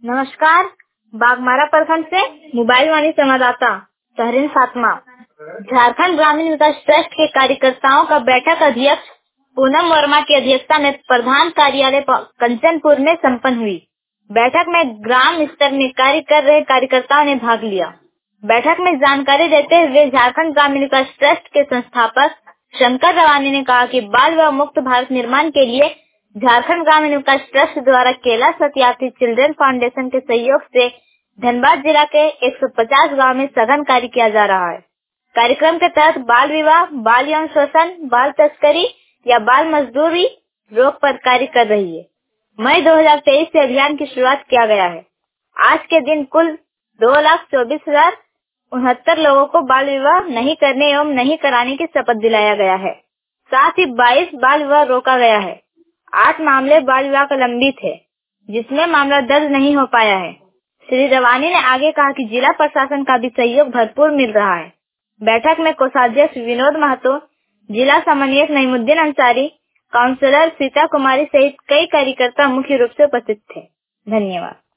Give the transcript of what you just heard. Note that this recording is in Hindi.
नमस्कार। बागमारा प्रखंड से मोबाइल वाणी संवाददाता तहरीन फातिमा। झारखंड ग्रामीण विकास ट्रस्ट के कार्यकर्ताओं का बैठक अध्यक्ष पूनम वर्मा की अध्यक्षता में प्रधान कार्यालय कंचनपुर में संपन्न हुई। बैठक में ग्राम स्तर में कार्य कर रहे कार्यकर्ताओं ने भाग लिया। बैठक में जानकारी देते हुए झारखंड ग्रामीण विकास ट्रस्ट के संस्थापक शंकर रवानी ने कहा कि बाल विवाह मुक्त भारत निर्माण के लिए झारखंड ग्रामीण विकास ट्रस्ट द्वारा केला सत्यार्थी चिल्ड्रन फाउंडेशन के सहयोग से धनबाद जिला के 150 गांव में सघन कार्य किया जा रहा है। कार्यक्रम के तहत बाल विवाह, बाल यौन शोषण, बाल तस्करी या बाल मजदूरी रोक पर कार्य कर रही है। मई 2023 से अभियान की शुरुआत किया गया है। आज के दिन कुल 2,24,069 लोगों को बाल विवाह नहीं करने एवं नहीं कराने की शपथ दिलाया गया है। साथ ही 22 बाल विवाह रोका गया है। 8 मामले बाल विवाह का लंबित है, जिसमें मामला दर्ज नहीं हो पाया है। श्री रवानी ने आगे कहा कि जिला प्रशासन का भी सहयोग भरपूर मिल रहा है। बैठक में कोषाध्यक्ष विनोद महतो, जिला समन्वयक नईमुद्दीन अंसारी, काउंसलर सीता कुमारी सहित कई कार्यकर्ता मुख्य रूप से उपस्थित थे। धन्यवाद।